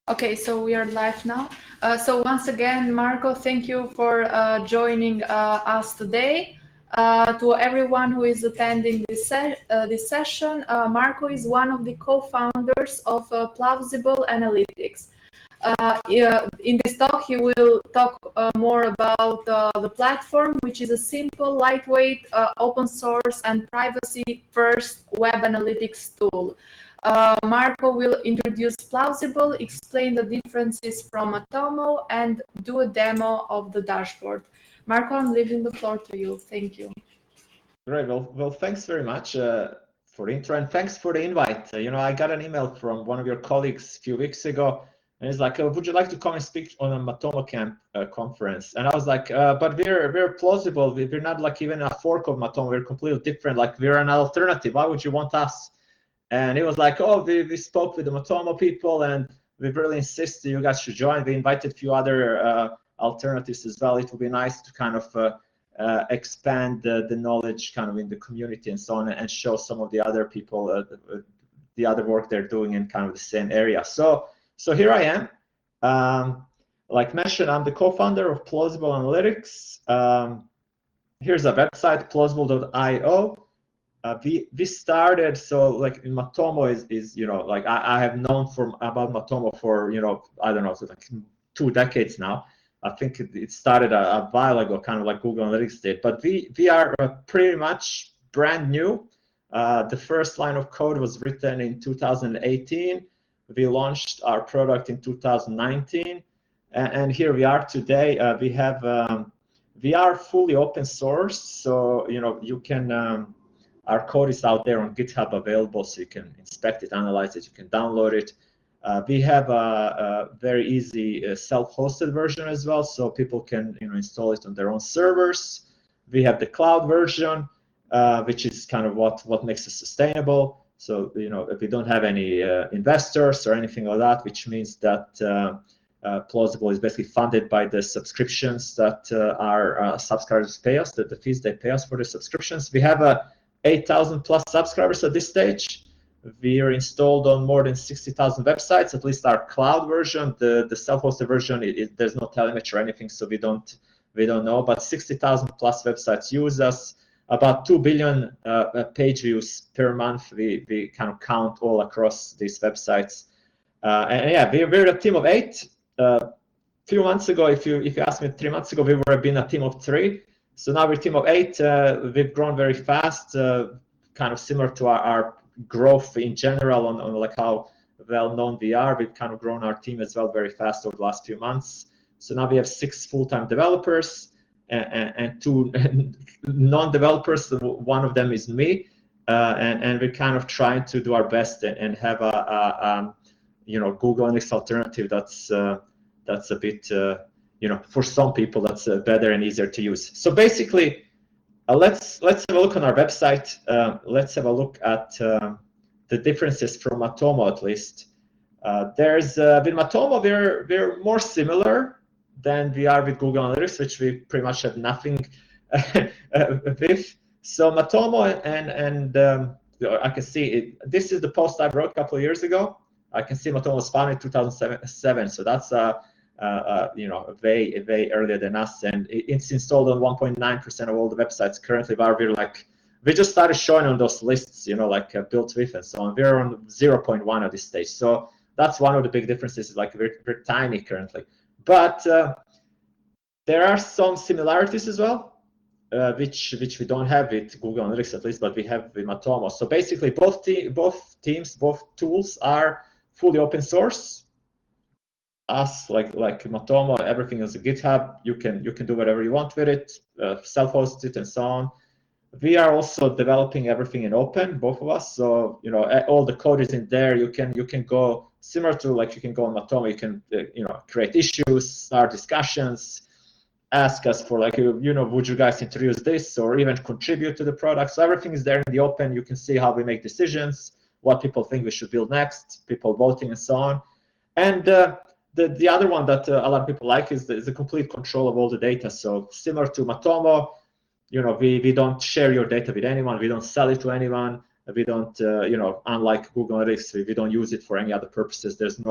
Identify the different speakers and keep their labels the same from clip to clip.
Speaker 1: Okay, so we are live now. So once again, Marco, thank you for joining us today. To everyone who is attending this session, Marco is one of the co-founders of Plausible Analytics. In this talk, he will talk more about the platform, which is a simple, lightweight, open source, and privacy-first web analytics tool. Marco will introduce Plausible, explain the differences from Matomo, and do a demo of the dashboard. Marco, I'm leaving the floor to you. Thank you.
Speaker 2: Great. Well, thanks very much for the intro, and thanks for the invite. I got an email from one of your colleagues a few weeks ago, and he's like, "Would you like to come and speak on a Matomo Camp conference?" And I was like, "But we're Plausible. We're not like even a fork of Matomo. We're completely different. Like we're an alternative. Why would you want us?" And he was like, "Oh, we spoke with the Matomo people, and we really insist that you guys should join. We invited a few other alternatives as well. It would be nice to kind of expand the knowledge kind of in the community and so on, and show some of the other people the other work they're doing in kind of the same area." So here I am. Like mentioned, I'm the co-founder of Plausible Analytics. Here's a website, plausible.io. We started, so like Matomo is like I have known about Matomo for I don't know, so like 2 decades now. I think it started a while ago, kind of like Google Analytics did, but we are pretty much brand new. The first line of code was written in 2018. We launched our product in 2019, and here we are today. We are fully open source, so you can. Our code is out there on GitHub available, so you can inspect it, analyze it, you can download it. We have a very easy self-hosted version as well, so people can install it on their own servers. We have the cloud version, which is kind of what makes it sustainable. So if we don't have any investors or anything like that, which means that Plausible is basically funded by the subscriptions that our subscribers pay us, the fees they pay us for the subscriptions. We have 8,000 plus subscribers at this stage. We are installed on more than 60,000 websites, at least our cloud version. The self-hosted version, there's no telemetry or anything, so we don't know. But 60,000 plus websites use us. About 2 billion page views per month. We kind of count all across these websites. And yeah, we're a team of 8. Few months ago, if you asked me 3 months ago, we would have been a team of 3. So now we're a team of 8. We've grown very fast, kind of similar to our growth in general on like how well known we are. We've kind of grown our team as well very fast over the last few months. So now we have 6 full-time developers and 2 non-developers. One of them is me, and we're kind of trying to do our best and have a Google Analytics alternative that's a bit for some people that's better and easier to use. So basically, let's have a look on our website. Let's have a look at the differences from Matomo, at least. With Matomo, we're more similar than we are with Google Analytics, which we pretty much have nothing with. So Matomo and I can see it. This is the post I wrote a couple of years ago. I can see Matomo was founded in 2007, so that's way earlier than us, and it's installed on 1.9% of all the websites currently. But we just started showing on those lists, like built with and so on. We're on 0.1 at this stage, so that's one of the big differences. Like we're tiny currently, but there are some similarities as well, which we don't have with Google Analytics at least, but we have with Matomo. So basically, both tools are fully open source. Us, like Matomo, everything is a GitHub. You can do whatever you want with it, self-host it, and so on. We are also developing everything in open, both of us. So all the code is in there. You can go similar to like you can go on Matomo. You can create issues, start discussions, ask us for like would you guys introduce this or even contribute to the product. So everything is there in the open. You can see how we make decisions, what people think we should build next, people voting, and so on. And the other one that a lot of people like is the complete control of all the data. So similar to Matomo, we don't share your data with anyone. We don't sell it to anyone. We don't, unlike Google Analytics, we don't use it for any other purposes. There's no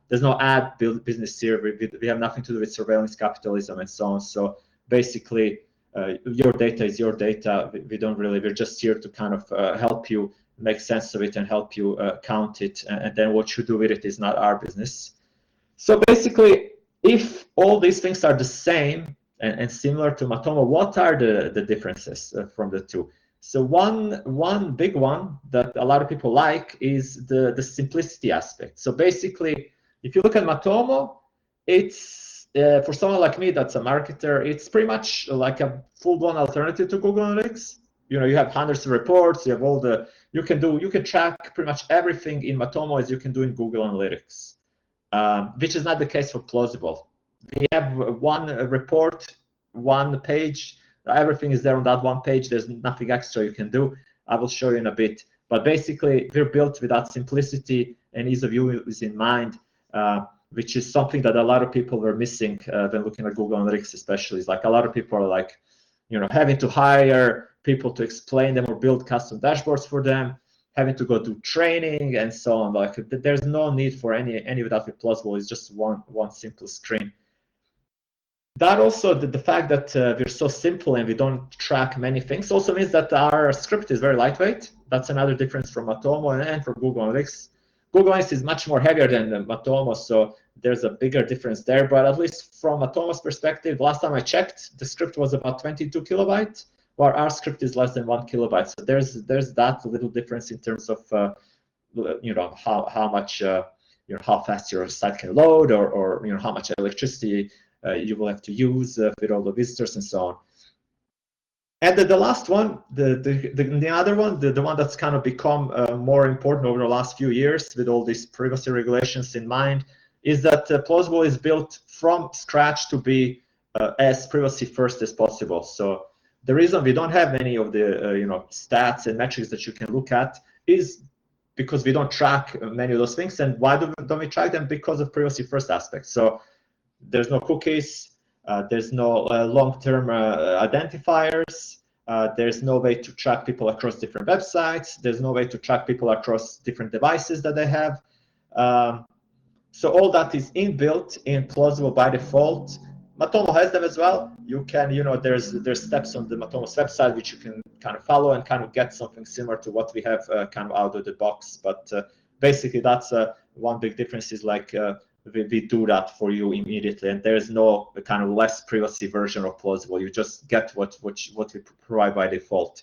Speaker 2: there's no ad business here. We have nothing to do with surveillance capitalism and so on. So basically, your data is your data. We're just here to kind of help you make sense of it and help you count it. And then what you do with it is not our business. So basically, if all these things are the same and similar to Matomo, what are the differences from the two? So one big one that a lot of people like is the simplicity aspect. So basically, if you look at Matomo, it's for someone like me that's a marketer, it's pretty much like a full-blown alternative to Google Analytics. You know, you have hundreds of reports, you have all the, you can track pretty much everything in Matomo as you can do in Google Analytics, which is not the case for Plausible. We have one report, one page, everything is there on that one page. There's nothing extra you can do. I will show you in a bit. But basically, we're built with that simplicity and ease of use in mind, which is something that a lot of people were missing when looking at Google Analytics, especially. It's like a lot of people are like, you know, having to hire people to explain them or build custom dashboards for them, having to go do training and so on. Like, there's no need for any of that with Plausible. It's just one simple screen. That also, the fact that we're so simple and we don't track many things also means that our script is very lightweight. That's another difference from Matomo and from Google Analytics. Google Analytics is much more heavier than Matomo, so there's a bigger difference there. But at least from Matomo's perspective, last time I checked, the script was about 22 kilobytes, while our script is less than 1 kilobyte. So there's that little difference in terms of you know, how much you know, how fast your site can load, or you know, how much electricity you will have to use with all the visitors and so on. And the last one, the other one, the one that's kind of become more important over the last few years with all these privacy regulations in mind, is that Plausible is built from scratch to be as privacy first as possible. So the reason we don't have many of the you know, stats and metrics that you can look at is because we don't track many of those things. And why don't we track them? Because of privacy first aspects. So there's no cookies, there's no long-term identifiers, there's no way to track people across different websites, there's no way to track people across different devices that they have. So all that is inbuilt in Plausible by default. Matomo has them as well. You can, you know, there's steps on the Matomo's website which you can kind of follow and kind of get something similar to what we have kind of out of the box. But basically, that's one big difference is like, we do that for you immediately, and there's no kind of less privacy version of Plausible. You just get what we provide by default.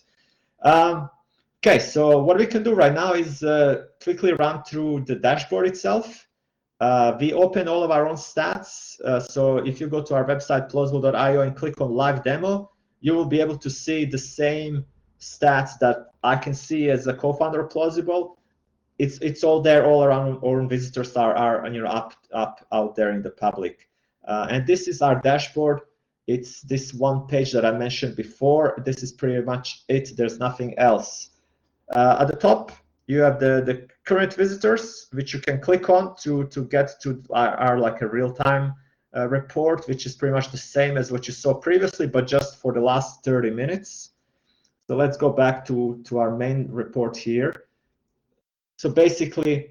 Speaker 2: Okay, so what we can do right now is quickly run through the dashboard itself. We open all of our own stats. So if you go to our website, plausible.io, and click on live demo, you will be able to see the same stats that I can see as a co-founder of Plausible. It's all there, all around. Our visitors are you know, up out there in the public, and this is our dashboard. It's this one page that I mentioned before. This is pretty much it. There's nothing else. At the top, you have the current visitors, which you can click on to get to our like a real-time report, which is pretty much the same as what you saw previously, but just for the last 30 minutes. So let's go back to our main report here. So basically,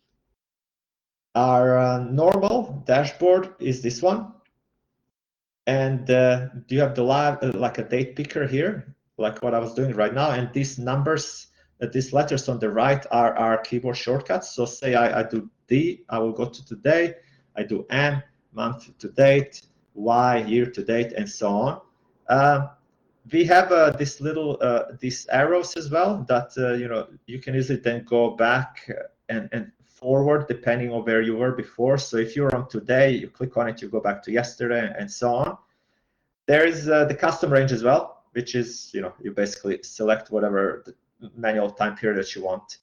Speaker 2: our normal dashboard is this one, and you have the live like a date picker here, like what I was doing right now, and these numbers, these letters on the right are our keyboard shortcuts. So say I do D, I will go to today. I do M, month to date, Y, year to date, and so on. We have this little these arrows as well that you know, you can easily then go back and forward depending on where you were before. So if you're on today, you click on it, you go back to yesterday, and so on. There is the custom range as well, which is, you know, you basically select whatever the manual time period that you want.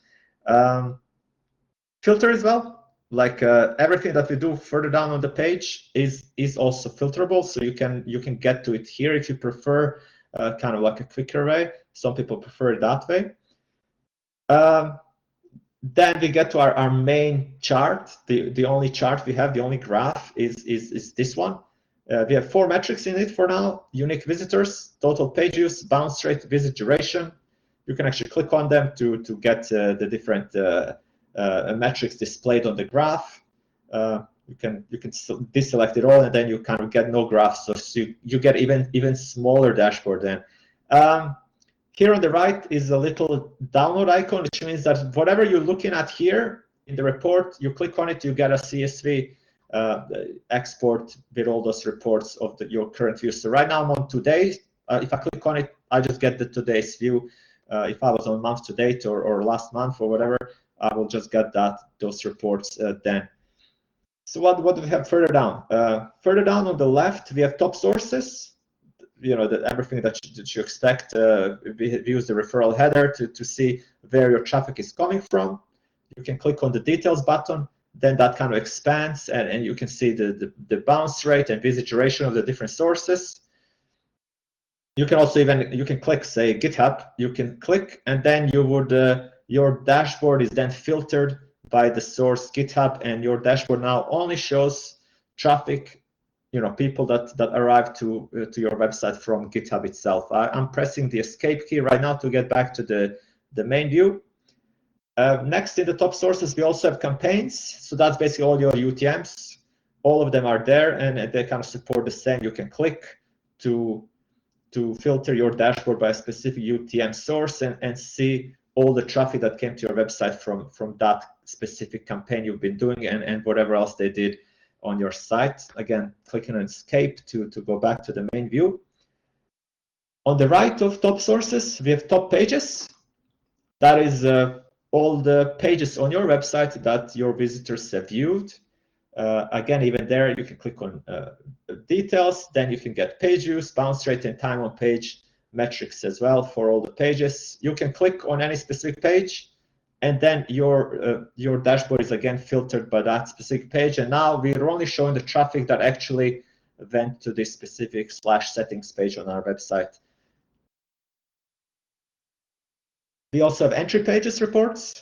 Speaker 2: Filter as well, like everything that we do further down on the page is also filterable. So you can get to it here if you prefer. Kind of like a quicker way. Some people prefer it that way. Then we get to our main chart. The only chart we have, the only graph is this one. We have 4 metrics in it for now: unique visitors, total page views, bounce rate, visit duration. You can actually click on them to get the different metrics displayed on the graph. you can deselect it all, and then you kind of get no graphs, so you get even smaller dashboard then. Here on the right is a little download icon, which means that whatever you're looking at here in the report, you click on it, you get a CSV export with all those reports of your current view. So right now I'm on today. If I click on it, I just get the today's view. If I was on month to date or last month or whatever, I will just get those reports then. So what do we have further down? Further down on the left, we have top sources. Everything that you expect. We use the referral header to see where your traffic is coming from. You can click on the details button, then that kind of expands, and you can see the bounce rate and visit duration of the different sources. You can also you can click, say, GitHub. You can click, and then your dashboard is then filtered by the source GitHub, and your dashboard now only shows traffic, people that arrive to your website from GitHub itself. I'm pressing the escape key right now to get back to the main view. Next, in the top sources, we also have campaigns. So that's basically all your UTMs. All of them are there, and they kind of support the same. You can click to filter your dashboard by a specific UTM source and see all the traffic that came to your website from that specific campaign you've been doing and whatever else they did on your site. Again, clicking on escape to go back to the main view. On the right of top sources, we have top pages. That is all the pages on your website that your visitors have viewed. Again, even there, you can click on details. Then you can get page views, bounce rate, and time on page metrics as well for all the pages. You can click on any specific page, and then your dashboard is again filtered by that specific page. And now we're only showing the traffic that actually went to this specific /settings page on our website. We also have entry pages reports.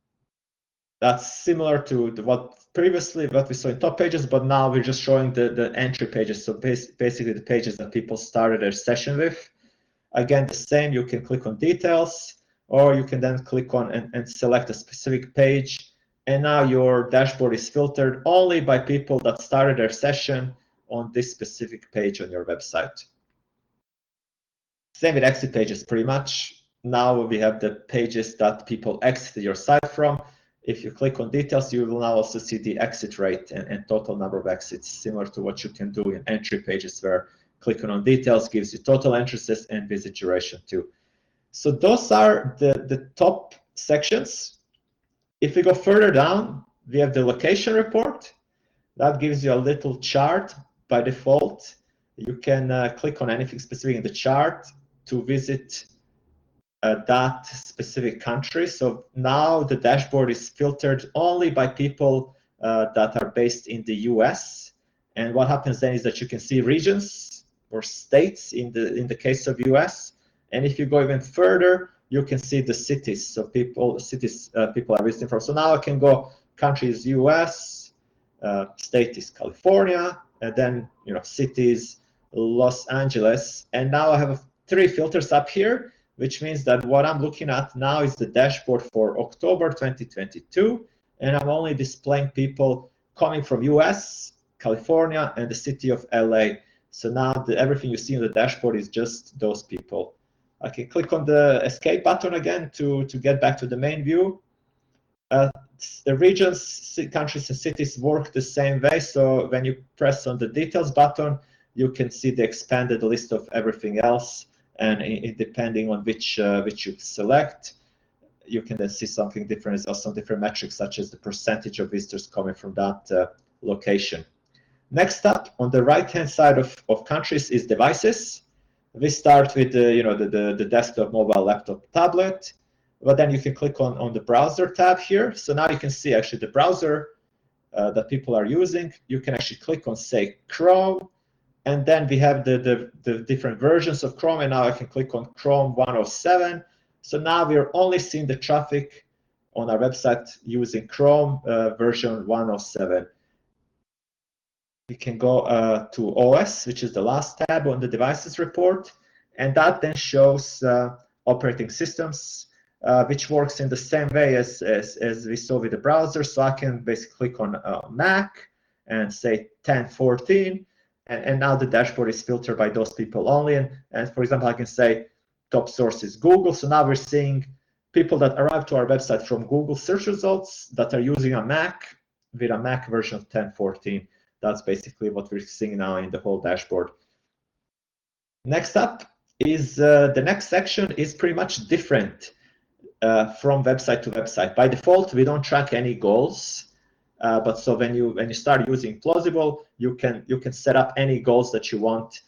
Speaker 2: That's similar to what we saw in top pages, but now we're just showing the entry pages. So basically the pages that people started their session with. Again, the same, you can click on details, or you can then click on and select a specific page. And now your dashboard is filtered only by people that started their session on this specific page on your website. Same with exit pages, pretty much. Now we have the pages that people exit your site from. If you click on details, you will now also see the exit rate and total number of exits, similar to what you can do in entry pages, where clicking on details gives you total entrances and visit duration too. So those are the top sections. If we go further down, we have the location report. That gives you a little chart by default. You can click on anything specific in the chart to visit that specific country. So now the dashboard is filtered only by people that are based in the US. And what happens then is that you can see regions or states in the case of US. And if you go even further, you can see the cities. So people are visiting from. So now I can go countries US, state is California, and then cities Los Angeles. And now I have 3 filters up here, which means that what I'm looking at now is the dashboard for October 2022, and I'm only displaying people coming from US, California, and the city of LA. So now everything you see on the dashboard is just those people. I can click on the escape button again to get back to the main view. The regions, countries, and cities work the same way. So when you press on the details button, you can see the expanded list of everything else. And depending on which you select, you can then see something different as well, some different metrics, such as the percentage of visitors coming from that location. Next up, on the right-hand side of countries is devices. We start with the desktop, mobile, laptop, tablet, but then you can click on the browser tab here. So now you can see actually the browser that people are using. You can actually click on, say, Chrome, and then we have the different versions of Chrome, and now I can click on Chrome 107. So now we're only seeing the traffic on our website using Chrome version 107. We can go to OS, which is the last tab on the devices report, and that then shows operating systems. which works in the same way as we saw with the browser. So I can basically click on Mac and say 1014, and now the dashboard is filtered by those people only. And for example, I can say top source is Google. So now we're seeing people that arrive to our website from Google search results that are using a Mac with a Mac version of 1014. That's basically what we're seeing now in the whole dashboard. Next up is the next section is pretty much different from website to website. By default, we don't track any goals. But so when you start using Plausible, you can set up any goals that you want.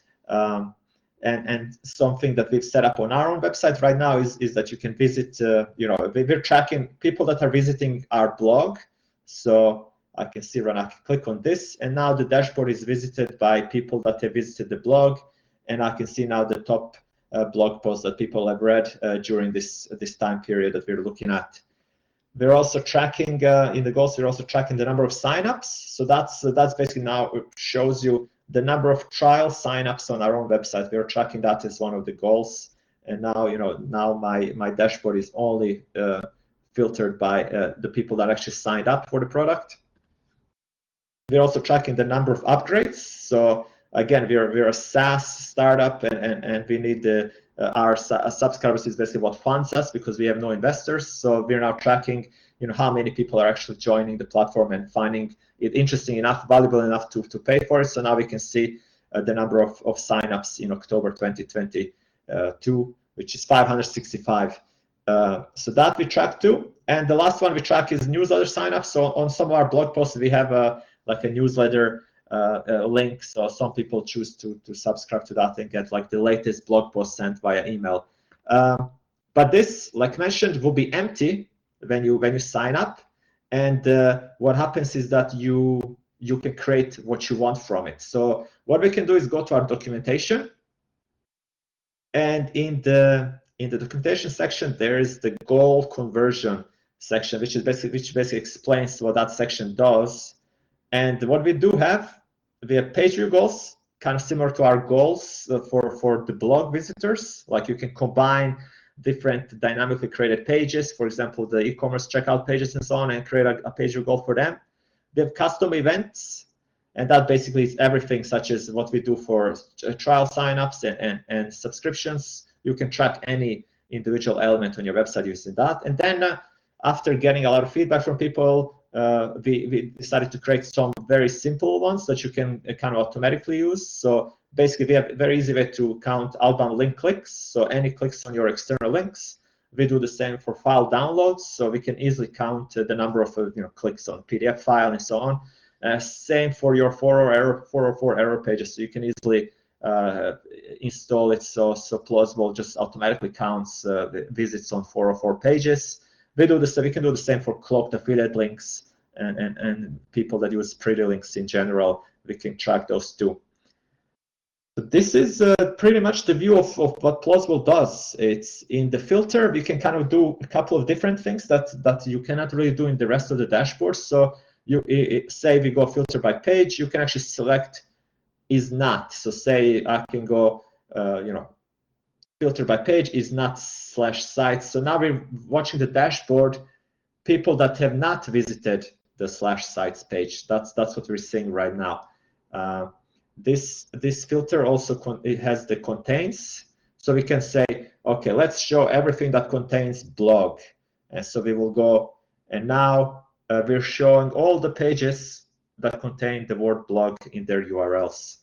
Speaker 2: And something that we've set up on our own website right now is that you can visit. We're tracking people that are visiting our blog. So I can see I can click on this, and now the dashboard is visited by people that have visited the blog, and I can see now the top blog posts that people have read during this time period that we're looking at. We're also tracking in the goals. We're also tracking the number of signups. So that's basically now it shows you the number of trial signups on our own website. We're tracking that as one of the goals. And now now my dashboard is only filtered by the people that actually signed up for the product. We're also tracking the number of upgrades. So again, we're a SaaS startup, and we need our subscribers is basically what funds us because we have no investors. So we're now tracking, how many people are actually joining the platform and finding it interesting enough, valuable enough to pay for it. So now we can see the number of signups in October 2022, which is 565. So that we track too. And the last one we track is newsletter signups. So on some of our blog posts, we have like a newsletter link, so some people choose to subscribe to that and get like the latest blog post sent via email. But this, like mentioned, will be empty when you sign up, and what happens is that you can create what you want from it. So what we can do is go to our documentation, and in the documentation section there is the goal conversion section, which basically explains what that section does. And what we do have, we have page view goals, kind of similar to our goals for the blog visitors. Like you can combine different dynamically created pages, for example, the e-commerce checkout pages and so on, and create a page view goal for them. We have custom events, and that basically is everything, such as what we do for trial signups and subscriptions. You can track any individual element on your website using that. And then after getting a lot of feedback from people, we decided to create some very simple ones that you can kind of automatically use. So basically, we have a very easy way to count outbound link clicks. So any clicks on your external links. We do the same for file downloads, so we can easily count the number of clicks on PDF file and so on. Same for your 404 error pages. So you can easily install it. So Plausible just automatically counts the visits on 404 pages. We can do the same for cloaked affiliate links and people that use pretty links in general. We can track those too. So this is pretty much the view of what Plausible does. It's in the filter. We can kind of do a couple of different things that you cannot really do in the rest of the dashboard. So say we go filter by page, you can actually select is not. So say I can go, filter by page is not /sites. So now we're watching the dashboard, people that have not visited the /sites page. That's what we're seeing right now. This filter also it has the contains. So we can say, okay, let's show everything that contains blog. And so we will go, and now we're showing all the pages that contain the word blog in their URLs.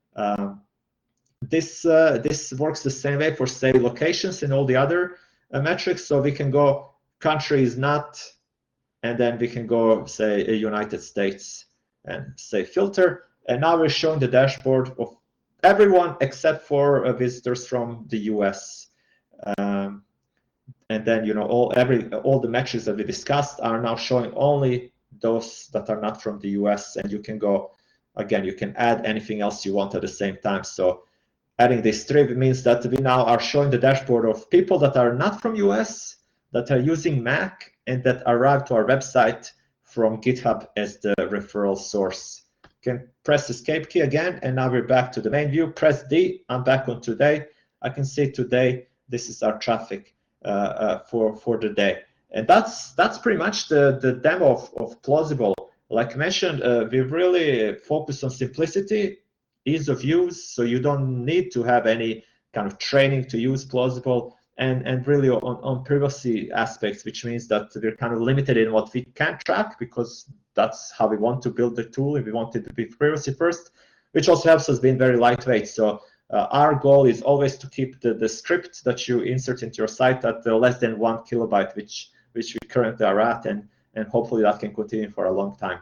Speaker 2: This works the same way for, say, locations and all the other metrics. So we can go country is not, and then we can go, say, United States and say filter. And now we're showing the dashboard of everyone except for visitors from the US. And then all the metrics that we discussed are now showing only those that are not from the US. And you can go, again, you can add anything else you want at the same time. So adding this strip means that we now are showing the dashboard of people that are not from US, that are using Mac, and that arrived to our website from GitHub as the referral source. You can press escape key again, and now we're back to the main view. Press D, I'm back on today. I can see today, this is our traffic. for the day. And that's pretty much the demo of Plausible. Like mentioned, we've really focused on simplicity, ease of use, so you don't need to have any kind of training to use Plausible, and really on privacy aspects, which means that we're kind of limited in what we can track, because that's how we want to build the tool, and we want it to be privacy first, which also helps us being very lightweight. So our goal is always to keep the script that you insert into your site at less than 1 kilobyte, which we currently are at, and hopefully that can continue for a long time.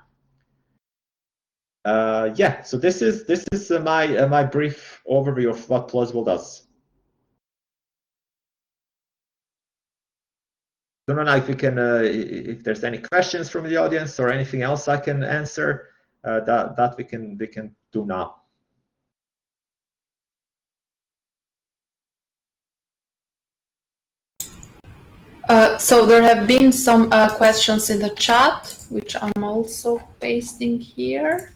Speaker 2: Yeah, so this is my brief overview of what Plausible does. I don't know if we can, if there's any questions from the audience or anything else I can answer. That we can do now.
Speaker 1: So there have been some questions in the chat, which I'm also pasting here.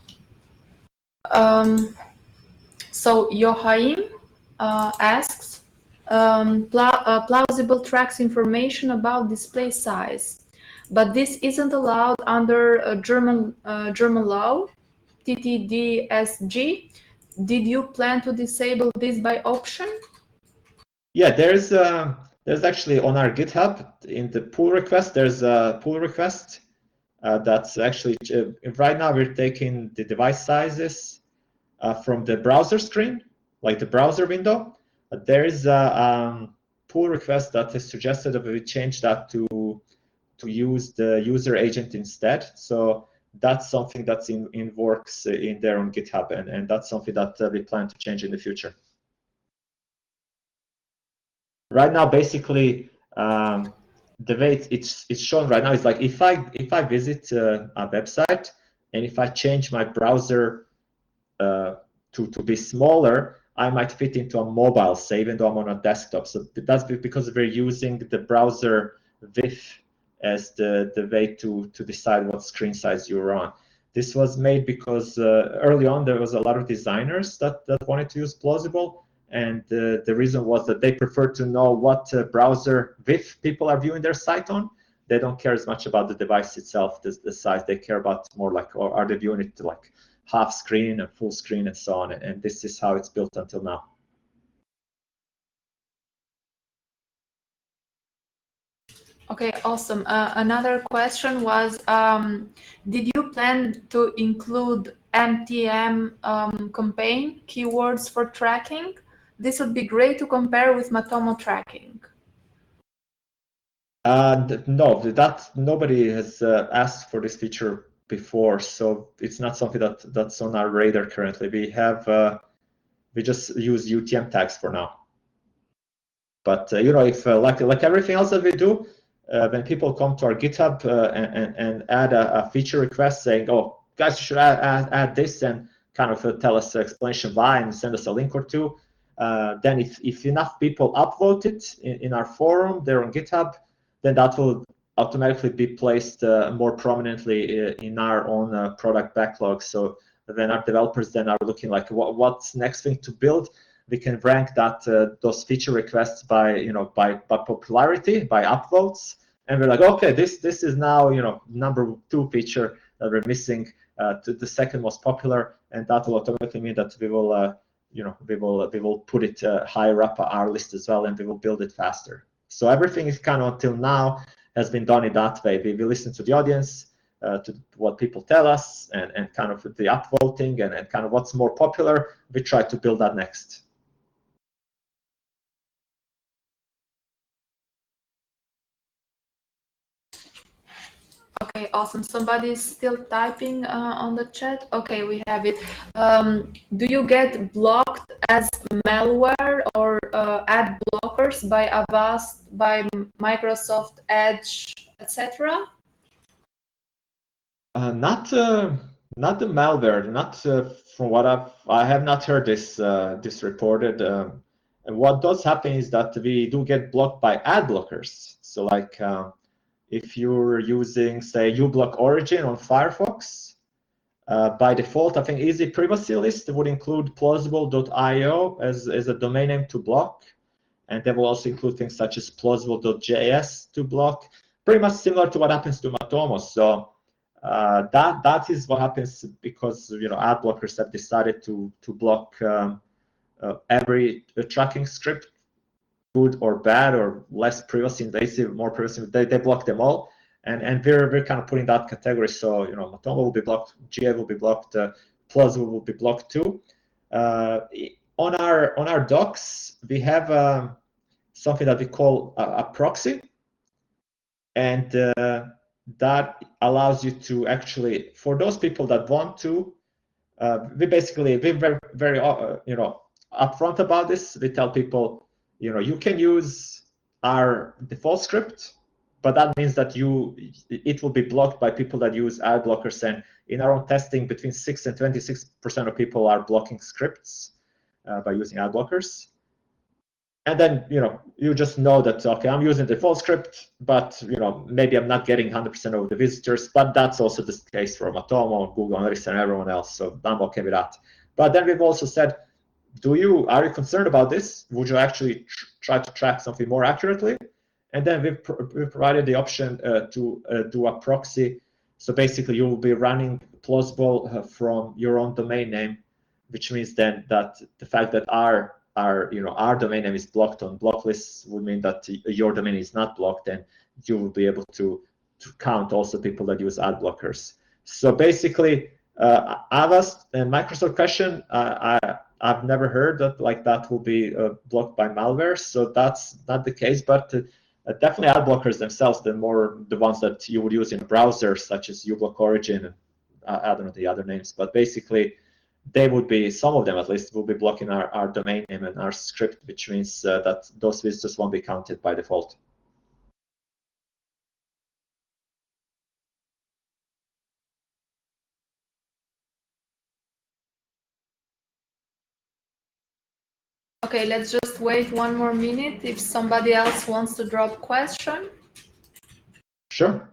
Speaker 1: So Joachim asks, Plausible tracks information about display size, but this isn't allowed under German law, TTDSG. Did you plan to disable this by option?
Speaker 2: Yeah, there's actually on our GitHub in the pull request, there's a pull request that's actually right now we're taking the device sizes from the browser screen, like the browser window. There is a pull request that has suggested that we change that to use the user agent instead. So that's something that's in works in there on GitHub, and that's something that we plan to change in the future. Right now, basically, the way it's shown right now is like if I visit a website and if I change my browser to be smaller, I might fit into a mobile, say, even though I'm on a desktop. So that's because we're using the browser width as the way to decide what screen size you're on. This was made because early on there was a lot of designers that wanted to use Plausible, and the reason was that they prefer to know what browser width people are viewing their site on. They don't care as much about the device itself, the size. They care about more like, or are they viewing it to like half screen and full screen and so on. And this is how it's built until now.
Speaker 1: Okay, awesome. Another question was, did you plan to include MTM campaign keywords for tracking? This would be great to compare with Matomo tracking.
Speaker 2: No, nobody has asked for this feature before, so it's not something that's on our radar currently. We just use UTM tags for now. But you know, if like everything else that we do, when people come to our GitHub and add a feature request saying, "Oh, guys, you should add this," and kind of tell us the explanation why and send us a link or two, then if enough people upvote it in our forum there on GitHub, then that will automatically be placed more prominently in our own product backlog. So then our developers then are looking like what's next thing to build. We can rank that those feature requests by by popularity, by upvotes, and we're like, okay, this is now number 2 feature that we're missing to the second most popular, and that will automatically mean that we will we will put it higher up our list as well, and we will build it faster. So everything is kind of until now has been done in that way. We listen to the audience, to what people tell us, and kind of with the upvoting and kind of what's more popular, we try to build that next.
Speaker 1: Okay, awesome. Somebody is still typing on the chat. Okay, we have it. Do you get blocked as malware or ad blockers by Avast, by Microsoft Edge, etc.?
Speaker 2: Not the malware. Not from what I have not heard this reported. And what does happen is that we do get blocked by ad blockers. So like if you're using, say, uBlock Origin on Firefox, by default, I think Easy Privacy List would include plausible.io as a domain name to block. and they will also include things such as plausible.js to block, pretty much similar to what happens to Matomo. So that is what happens because ad blockers have decided to block every tracking script, good or bad or less privacy invasive, more privacy. They block them all, and we're kind of putting that category. So Matomo will be blocked, GA will be blocked, Plausible will be blocked too. On our docs, we have something that we call a proxy, and that allows you to actually, for those people that want to, we're very upfront about this. We tell people, you can use our default script, but that means that it will be blocked by people that use ad blockers. And in our own testing, between 6 and 26% of people are blocking scripts by using ad blockers. And then you just know that, okay, I'm using the default script, but maybe I'm not getting 100% of the visitors. But that's also the case for Matomo, Google Analytics, and everyone else. So I'm okay with that. But then we've also said, are you concerned about this? Would you actually try to track something more accurately? And then we've provided the option to do a proxy. So basically, you will be running Plausible from your own domain name, which means then that the fact that our domain name is blocked on block lists would mean that your domain is not blocked, and you will be able to count also people that use ad blockers. So basically, I've asked a Microsoft question. I've never heard that will be blocked by malware, so that's not the case. But definitely, ad blockers themselves, the ones that you would use in a browser, such as uBlock Origin, and I don't know the other names, but basically, they would be, some of them at least, will be blocking our domain name and our script, which means that those visitors won't be counted by default.
Speaker 1: Okay, let's just wait one more minute if somebody else wants to drop question.
Speaker 2: Sure.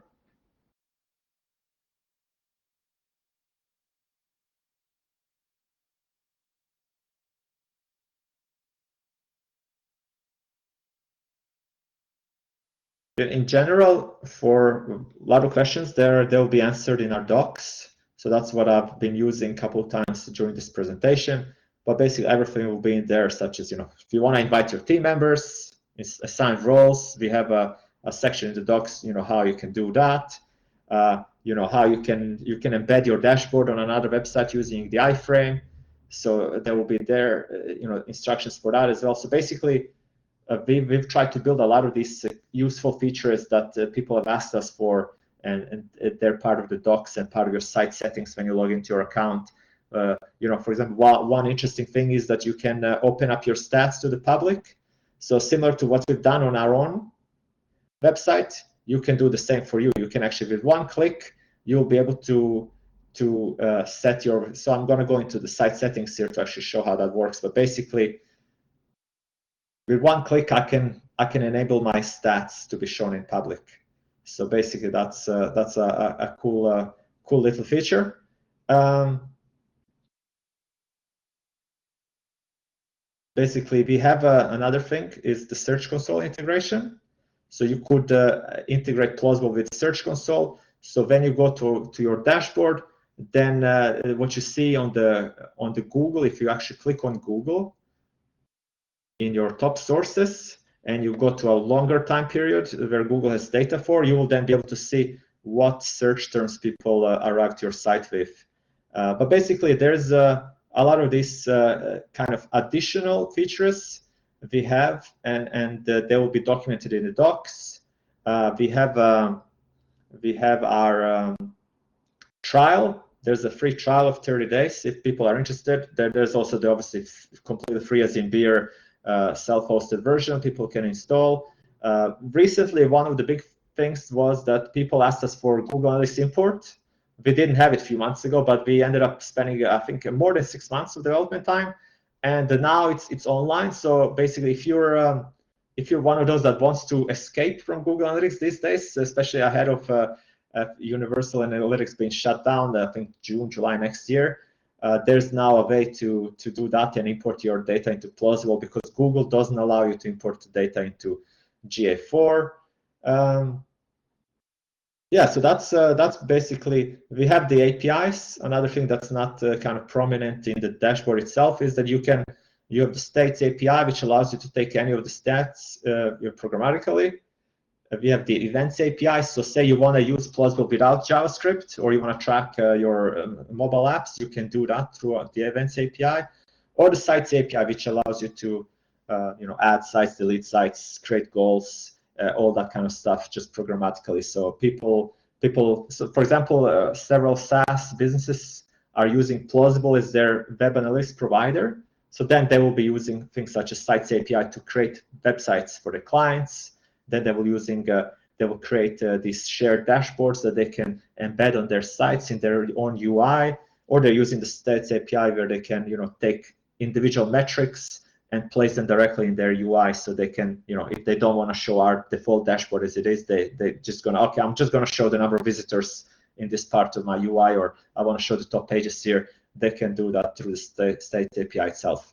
Speaker 2: In general, for a lot of questions, they'll be answered in our docs. So that's what I've been using a couple of times during this presentation. But basically, everything will be in there, such as, if you want to invite your team members, assign roles, we have a section in the docs, how you can do that. How you can embed your dashboard on another website using the iframe. So there will be there, instructions for that as well. So basically, we've tried to build a lot of these useful features that people have asked us for, and they're part of the docs and part of your site settings when you log into your account. For example, one interesting thing is that you can open up your stats to the public. So similar to what we've done on our own website, you can do the same for you. You can actually, with one click, you'll be able to set your. So I'm going to go into the site settings here to actually show how that works. But basically, with one click, I can enable my stats to be shown in public. So basically, that's a cool little feature. Basically, we have another thing is the Search Console integration. So you could integrate Plausible with Search Console. So when you go to your dashboard, then what you see on the Google, if you actually click on Google in your top sources, and you go to a longer time period where Google has data for, you will then be able to see what search terms people arrive to your site with. But basically, there's a lot of these kind of additional features we have, and they will be documented in the docs. We have our trial. There's a free trial of 30 days if people are interested. There's also the obviously completely free as in beer self-hosted version people can install. Recently, one of the big things was that people asked us for Google Analytics import. We didn't have it a few months ago, but we ended up spending, I think, more than 6 months of development time, and now it's online. So basically, if you're one of those that wants to escape from Google Analytics these days, especially ahead of Universal Analytics being shut down, I think June, July next year, there's now a way to do that and import your data into Plausible, because Google doesn't allow you to import data into GA4. Yeah, so that's basically, we have the APIs. Another thing that's not kind of prominent in the dashboard itself is that you have the States API, which allows you to take any of the stats programmatically. We have the Events API. So say you want to use Plausible without JavaScript, or you want to track your mobile apps, you can do that through the Events API, or the Sites API, which allows you to add sites, delete sites, create goals, all that kind of stuff just programmatically. So so for example, several SaaS businesses are using Plausible as their web analytics provider. So then they will be using things such as Sites API to create websites for the clients. Then they will create these shared dashboards that they can embed on their sites in their own UI, or they're using the Stats API where they can take individual metrics and place them directly in their UI, so they can, if they don't want to show our default dashboard as it is, they're just gonna, okay, I'm just gonna show the number of visitors in this part of my UI, or I want to show the top pages here. They can do that through the State API itself.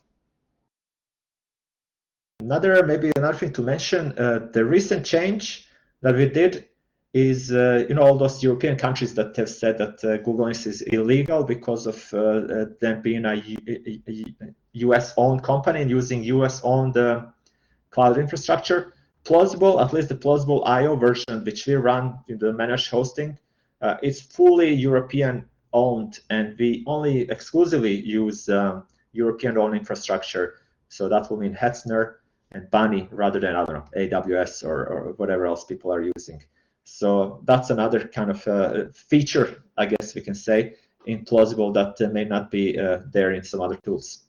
Speaker 2: Maybe another thing to mention, the recent change that we did is, all those European countries that have said that Google is illegal because of them being a US-owned company and using US-owned cloud infrastructure. Plausible, at least the Plausible IO version, which we run in the managed hosting, is fully European-owned, and we only exclusively use European-owned infrastructure. So that will mean Hetzner and Bunny rather than, I don't know, AWS or whatever else people are using. So that's another kind of feature, I guess we can say, in Plausible that may not be there in some other tools.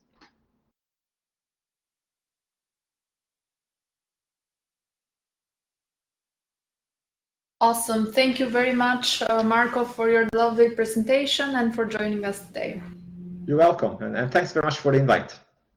Speaker 1: Awesome. Thank you very much, Marco, for your lovely presentation and for joining us today.
Speaker 2: You're welcome. And thanks very much for the invite.